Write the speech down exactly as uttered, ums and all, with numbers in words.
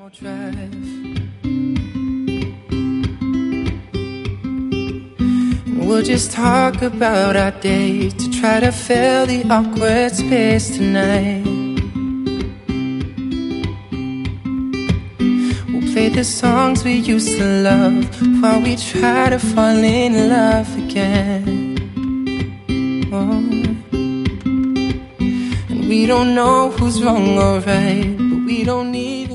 I'll drive. We'll just talk about our days to try to fill the awkward space tonight. We'll play the songs we used to love while we try to fall in love again. Oh. And we don't know who's wrong or right, but we don't need